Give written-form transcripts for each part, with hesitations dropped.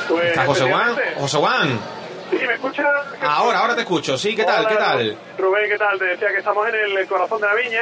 Pues, ¿Está José Juan? efectivamente. José Juan. Sí, ¿me escuchas? Ahora te escucho. Sí, ¿qué tal? Hola, ¿Qué tal? Rubén, ¿qué tal? Te decía que estamos en el corazón de la viña,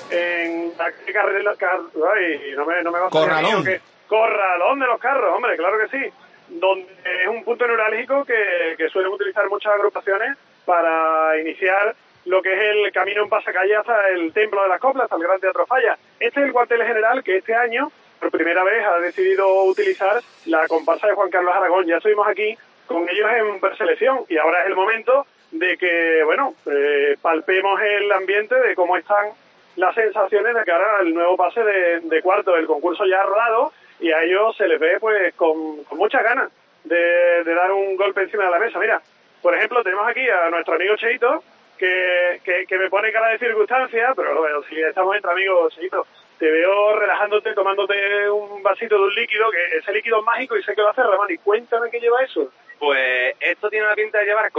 en la carrera... Ay, no me va a Corralón. Corralón de los carros, hombre, claro que sí. Donde es un punto neurálgico que suelen utilizar muchas agrupaciones para iniciar lo que es el camino en pasacalle hasta el Templo de las Coplas, hasta el Gran Teatro Falla. Este es el cuartel general que este año, por primera vez, ha decidido utilizar la comparsa de Juan Carlos Aragón. Ya estuvimos aquí con ellos en preselección y ahora es el momento de que, bueno, palpemos el ambiente de cómo están las sensaciones de cara al nuevo pase de cuarto. El concurso ya ha rodado y a ellos se les ve pues con muchas ganas de dar un golpe encima de la mesa. Mira, por ejemplo, tenemos aquí a nuestro amigo Cheito, que me pone cara de circunstancia, pero bueno, si estamos entre amigos, Cheito, te veo relajándote, tomándote un vasito de un líquido, que ese líquido es mágico y sé que lo hace Ramón. Y cuéntame qué lleva eso. Pues esto tiene una pinta de llevar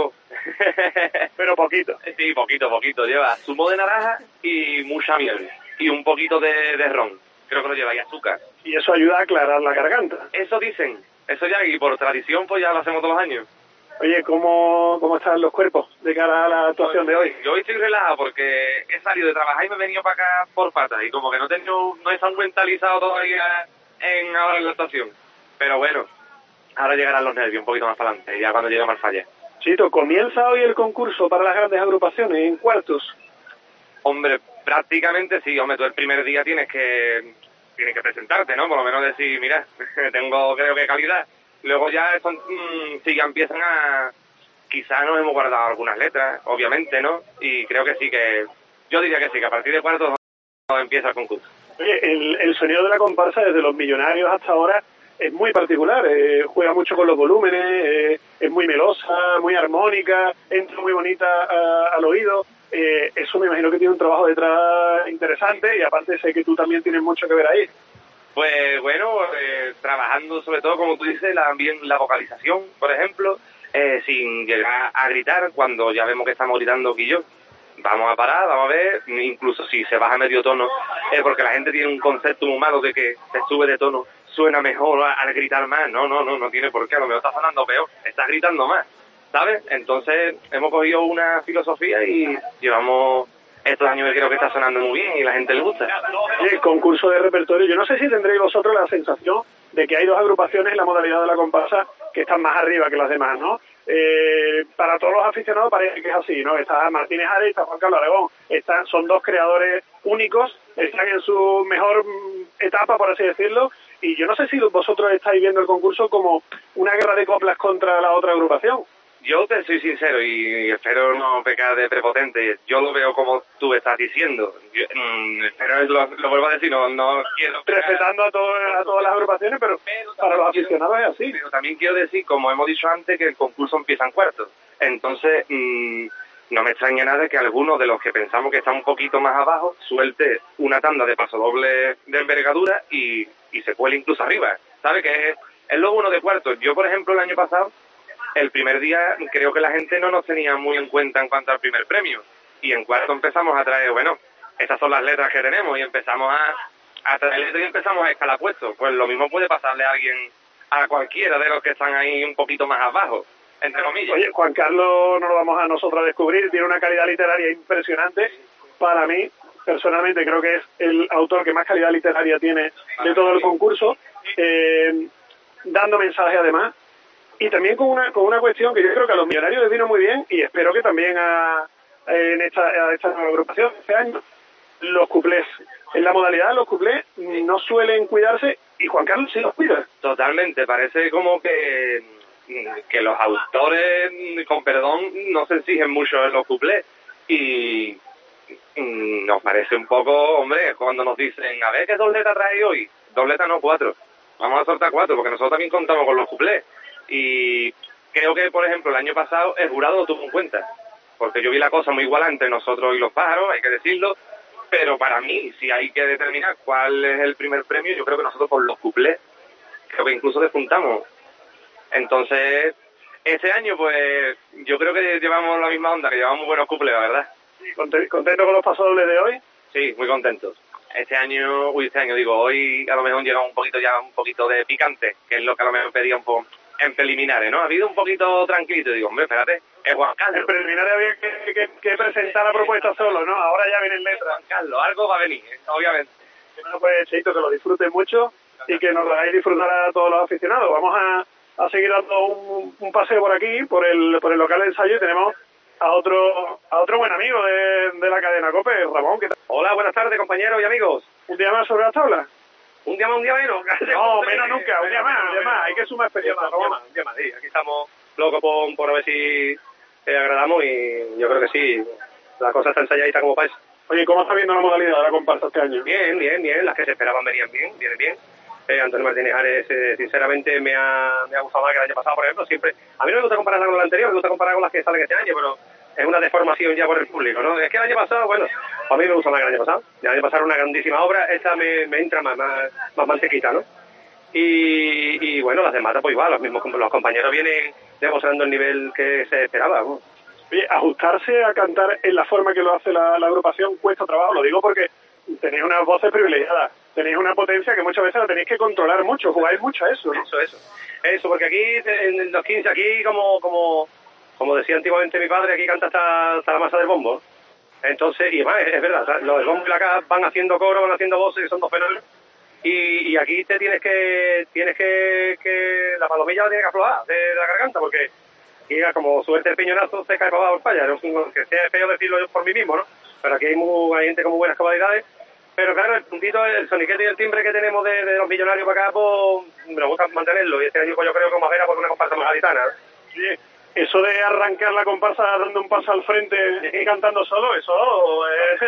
Pero poquito. Sí, poquito. Lleva zumo de naranja y mucha miel. Y un poquito de ron. Creo que lo lleva, y azúcar. Y eso ayuda a aclarar la garganta. Eso dicen. Eso ya, y por tradición, pues ya lo hacemos todos los años. Oye, ¿cómo están los cuerpos de cara a la actuación de hoy? Yo hoy estoy relajado porque he salido de trabajar y me he venido para acá por patas. Y como que no he estado mentalizado todavía ahora en la actuación. Pero bueno, ahora llegarán los nervios un poquito más para adelante, ya cuando llegue más falla. Chito, ¿comienza hoy el concurso para las grandes agrupaciones en cuartos? Hombre, prácticamente sí. Hombre, tú el primer día tienes que presentarte, ¿no? Por lo menos decir, mira, tengo creo que calidad. Luego ya sí, ya empiezan a... Quizás nos hemos guardado algunas letras, obviamente, ¿no? Y creo que sí, que... Yo diría que sí, que a partir de cuartos empieza el concurso. Oye, el sonido de la comparsa desde Los Millonarios hasta ahora es muy particular, juega mucho con los volúmenes, es muy melosa, muy armónica, entra muy bonita al oído. Eso me imagino que tiene un trabajo detrás interesante y aparte sé que tú también tienes mucho que ver ahí. Pues bueno, trabajando sobre todo, como tú dices, también la vocalización, por ejemplo, sin llegar a gritar cuando ya vemos que estamos gritando aquí yo. Vamos a parar, vamos a ver, incluso si se baja medio tono, porque la gente tiene un concepto muy malo de que se sube de tono, suena mejor al gritar más. No tiene por qué, a lo mejor está sonando peor, estás gritando más, ¿sabes? Entonces hemos cogido una filosofía y llevamos estos años que creo que está sonando muy bien y la gente le gusta. El concurso de repertorio, yo no sé si tendréis vosotros la sensación de que hay dos agrupaciones en la modalidad de la comparsa que están más arriba que las demás, ¿no? Para todos los aficionados parece que es así, ¿no? Está Martínez Ares y está Juan Carlos Aragón. Son dos creadores únicos, están en su mejor etapa, por así decirlo, y yo no sé si vosotros estáis viendo el concurso como una guerra de coplas contra la otra agrupación. Yo te soy sincero y espero no pecar de prepotente. Yo lo veo como tú estás diciendo. Pero lo vuelvo a decir, no quiero pecar... Respetando a todas las agrupaciones, pero para los aficionados es así. Pero también quiero decir, como hemos dicho antes, que el concurso empieza en cuartos. Entonces, no me extraña nada que alguno de los que pensamos que está un poquito más abajo suelte una tanda de pasodoble de envergadura y se cuele incluso arriba. ¿Sabe? Que es lo bueno de cuartos. Yo, por ejemplo, el año pasado, el primer día creo que la gente no nos tenía muy en cuenta en cuanto al primer premio. Y en cuarto empezamos a traer, bueno, estas son las letras que tenemos y empezamos a traer letras y empezamos a escalar puestos. Pues lo mismo puede pasarle a alguien, a cualquiera de los que están ahí un poquito más abajo, entre comillas. Oye, Juan Carlos no lo vamos a nosotros a descubrir, tiene una calidad literaria impresionante. Para mí, personalmente, creo que es el autor que más calidad literaria tiene de todo el concurso, dando mensaje además. Y también con una cuestión que yo creo que a los millonarios les vino muy bien y espero que también a esta nueva agrupación este año, los cuplés. En la modalidad los cuplés no suelen cuidarse y Juan Carlos sí los cuida. Totalmente, parece como que los autores, con perdón, no se exigen mucho en los cuplés y nos parece un poco, hombre, cuando nos dicen, a ver, ¿qué dobleta trae hoy? Dobleta no, 4. Vamos a soltar 4 porque nosotros también contamos con los cuplés. Y creo que, por ejemplo, el año pasado el jurado lo tuvo en cuenta, porque yo vi la cosa muy igual entre nosotros y los pájaros, hay que decirlo, pero para mí, si hay que determinar cuál es el primer premio, yo creo que nosotros con los cuplés, creo que incluso despuntamos. Entonces, este año, pues, yo creo que llevamos la misma onda, que llevamos buenos cuplés, la verdad. ¿Contento con los pasodobles de hoy? Sí, muy contento. Hoy a lo mejor llega un poquito de picante, que es lo que a lo mejor pedía un en preliminares, ¿no? Ha habido un poquito tranquilito, digo, hombre, espérate, es Juan Carlos. En preliminares había que presentar la propuesta solo, ¿no? Ahora ya viene en letra. Juan Carlos, algo va a venir, obviamente. Bueno, pues, Cheito, que lo disfruten mucho y que nos lo hagáis disfrutar a todos los aficionados. Vamos a seguir dando un paseo por aquí, por el local de ensayo, y tenemos a otro buen amigo de la cadena COPE, Ramón. ¿Qué tal? Hola, buenas tardes, compañeros y amigos. ¿Un día más sobre las tablas? Un día menos. No, menos nunca, un día más. Hay que sumar experiencia, Ramón. Un día más, sí. Aquí estamos locos por ver si agradamos, y yo creo que sí, la cosa está ensayadita como para eso. Oye, ¿cómo está viendo la modalidad de la comparsa este año? Bien, las que se esperaban venían bien. Antonio Martínez Ares, sinceramente, me ha gustado más que el año pasado, por ejemplo. Siempre, a mí no me gusta compararla con la anterior, me gusta comparar con las que salen este año, pero es una deformación ya por el público, ¿no? Es que el año pasado, bueno, a mí me gusta más que el año pasado. El año pasado era una grandísima obra, esta me entra más mantequita, ¿no? Y bueno, las demás pues igual, los compañeros vienen demostrando el nivel que se esperaba, ¿no? Oye, ajustarse a cantar en la forma que lo hace la agrupación cuesta trabajo, lo digo porque tenéis unas voces privilegiadas, tenéis una potencia que muchas veces la tenéis que controlar mucho, jugáis mucho a eso, ¿no? Eso, porque aquí, en los 15, aquí como decía antiguamente mi padre, aquí canta hasta la masa del bombo. Entonces, y además, es verdad, los del bombo y la caja van haciendo coro, van haciendo voces, que son dos fenómenos, y aquí te tienes que la palomilla la tienes que aflojar de la garganta, porque aquí como suerte el piñonazo se cae para abajo el falla, no, que sea feo decirlo yo por mí mismo, ¿no? Pero aquí hay gente con muy buenas capacidades, pero claro, el puntito, el soniquete y el timbre que tenemos de los millonarios para acá, pues me gusta mantenerlo, y este año pues yo creo que más era por una comparsa más gaditana, ¿no? Sí. Eso de arrancar la comparsa dando un paso al frente y cantando solo, eso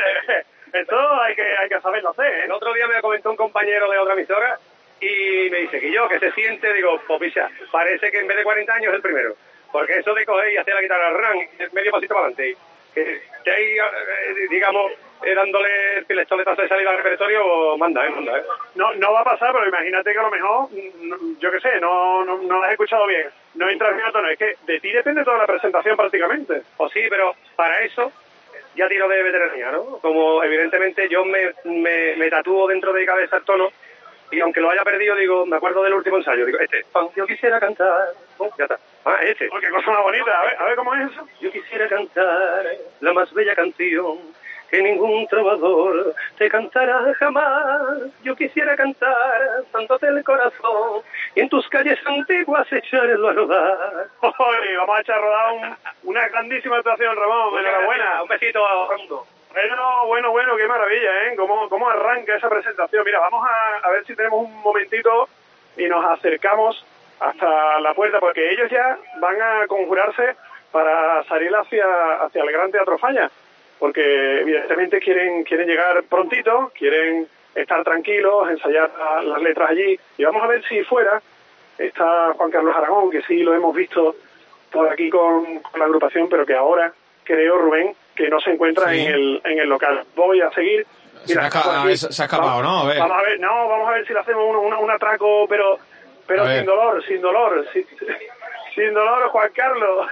hay que saberlo hacer, ¿eh? El otro día me comentó un compañero de otra emisora y me dice que se siente, digo, popicha, parece que en vez de 40 años es el primero, porque eso de coger y hacer la guitarra medio pasito para adelante, que ahí, digamos, dándole el pistoletazo de salida al repertorio, manda. No va a pasar, pero imagínate que a lo mejor, yo qué sé, no lo has escuchado bien, no entras bien a tono, es que de ti depende toda la presentación prácticamente. O sí, pero para eso ya tiro de veteranía, ¿no? Como evidentemente yo me tatúo dentro de mi cabeza el tono, y aunque lo haya perdido, digo, me acuerdo del último ensayo, digo, yo quisiera cantar, ya está. Oh, qué cosa más bonita, a ver cómo es eso. Yo quisiera cantar la más bella canción que ningún trovador te cantará jamás. Yo quisiera cantar dándote el corazón y en tus calles antiguas echarlo a rodar. Oye, vamos a echar a rodar una grandísima actuación, Ramón. Enhorabuena. Un besito a Rondo. Bueno, qué maravilla, ¿eh? ¿Cómo arranca esa presentación? Mira, vamos a ver si tenemos un momentito y nos acercamos hasta la puerta, porque ellos ya van a conjurarse para salir hacia el Gran Teatro Falla, porque evidentemente quieren llegar prontito, quieren estar tranquilos, ensayar las letras allí, y vamos a ver si fuera está Juan Carlos Aragón, que sí lo hemos visto por aquí con la agrupación, pero que ahora creo, Rubén, que no se encuentra sí. en el local. Voy a seguir. Mira, se ha escapado, ¿no? A ver. Vamos a ver si le hacemos un atraco, pero sin dolor, sin dolor, Juan Carlos.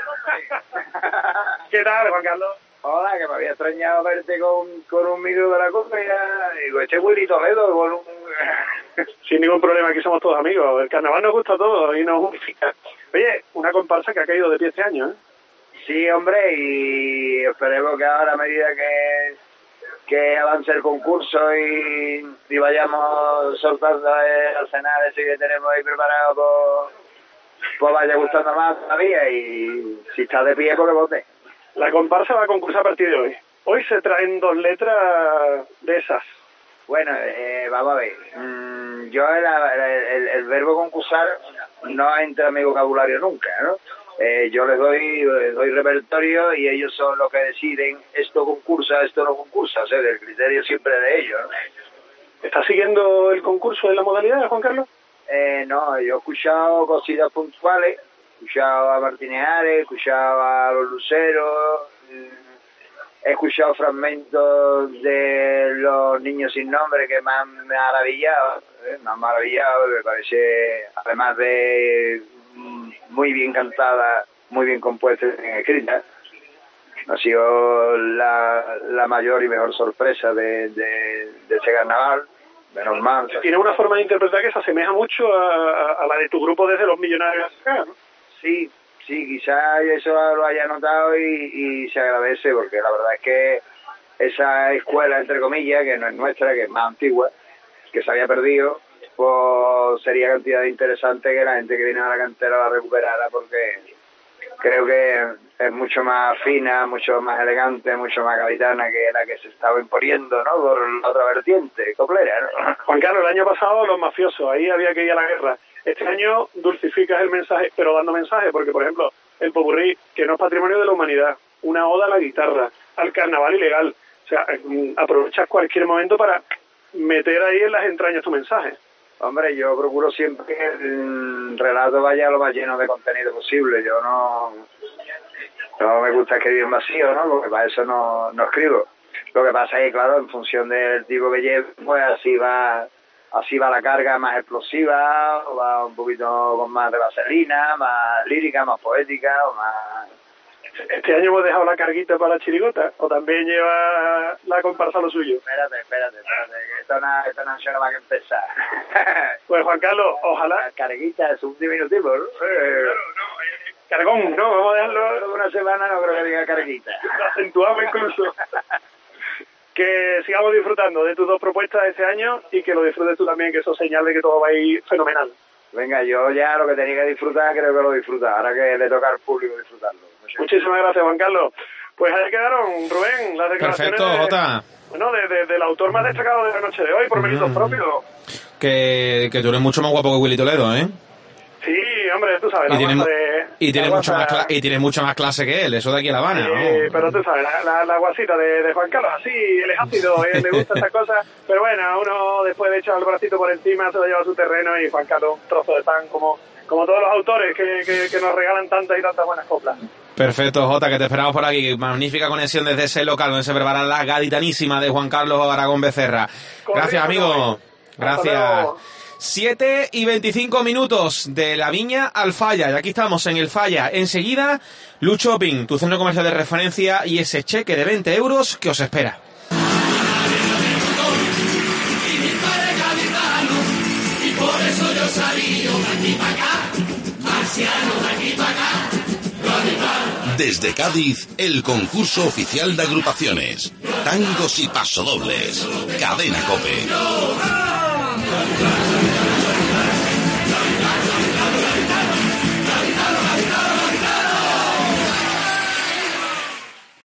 ¿Qué tal, Juan Carlos? Hola, que me había extrañado verte con un micro de la copa y ya, digo, Willy Toledo con un... Sin ningún problema, aquí somos todos amigos. El carnaval nos gusta a todos y nos unifica. Oye, una comparsa que ha caído de pie este año, ¿eh? Sí, hombre, y esperemos que ahora a medida que avance el concurso y vayamos soltando el arsenal ese que tenemos ahí preparado, pues vaya gustando más todavía, y si está de pie, porque vote. La comparsa va a concursar a partir de hoy. Hoy se traen 2 letras de esas. Bueno, vamos a ver. Yo el verbo concursar no entra en mi vocabulario nunca, ¿no? Yo les doy repertorio y ellos son los que deciden esto concursa, esto no concursa. O sea, el criterio siempre es de ellos, ¿no? ¿Estás siguiendo el concurso de la modalidad, Juan Carlos? No, yo he escuchado cositas puntuales, he escuchado a Martínez Ares, he escuchado a los Luceros, he escuchado fragmentos de los Niños sin Nombre que me han maravillado, me parece, además de muy bien cantada, muy bien compuesta y bien escrita. Ha sido la mayor y mejor sorpresa de ese carnaval. menos mal. Tiene una forma de interpretar que se asemeja mucho a la de tu grupo desde Los Millonarios acá, ¿no? Sí, quizás eso lo haya notado y se agradece, porque la verdad es que esa escuela, entre comillas, que no es nuestra, que es más antigua, que se había perdido, pues sería cantidad de interesante que la gente que viene a la cantera la recuperara, porque creo que es mucho más fina, mucho más elegante, mucho más capitana que la que se estaba imponiendo, ¿no? Por la otra vertiente, coplera, ¿no? Juan Carlos, el año pasado los mafiosos, ahí había que ir a la guerra. Este año dulcificas el mensaje, pero dando mensaje, porque por ejemplo, el popurrí, que no es patrimonio de la humanidad, una oda a la guitarra, al carnaval ilegal, o sea, aprovechas cualquier momento para meter ahí en las entrañas tu mensaje. Hombre, yo procuro siempre que el relato vaya lo más lleno de contenido posible. Yo no me gusta escribir en vacío, ¿no? Porque para eso no escribo. Lo que pasa es que, claro, en función del tipo que lleve, pues así va la carga más explosiva, o va un poquito con más de vaselina, más lírica, más poética, o más... ¿Este año hemos dejado la carguita para la chirigota? ¿O también lleva la comparsa lo suyo? Espérate, que esto no es nada más que empezar. Pues Juan Carlos, ojalá... La carguita es un diminutivo, ¿no? Cargón, ¿no? Vamos a dejarlo... Una semana no creo que diga carguita. Lo acentuamos incluso. Que sigamos disfrutando de tus dos propuestas este año y que lo disfrutes tú también, que eso señala de que todo va a ir fenomenal. Venga, yo ya lo que tenía que disfrutar creo que lo disfruta. Ahora que le toca al público disfrutarlo. Muchísimas gracias, Juan Carlos. Pues ahí quedaron, Rubén, las declaraciones. Perfecto, Jota. Bueno, del autor más destacado de la noche de hoy, por méritos propios. Que tú eres mucho más guapo que Willy Toledo, ¿eh? Sí, hombre, tú sabes, tienes mucho más clase que él, eso de aquí a La Habana, ¿no? Pero tú sabes, la guasita de Juan Carlos, así, él es ácido, le gusta estas cosas, pero bueno, uno después de echar el bracito por encima se lo lleva a su terreno y Juan Carlos un trozo de pan como todos los autores que nos regalan tantas y tantas buenas coplas. Perfecto, Jota, que te esperamos por aquí. Magnífica conexión desde ese local donde se prepara la gaditanísima de Juan Carlos Aragón Becerra. Gracias, amigo. Gracias. 7:25 de la Viña al Falla. Y aquí estamos en el Falla. Enseguida, Lucho Shopping, tu centro comercial de referencia y ese cheque de 20 euros que os espera. Y por eso yo salí de aquí para acá, marciano de aquí para acá. Desde Cádiz, el concurso oficial de agrupaciones, tangos y pasodobles, Cadena COPE.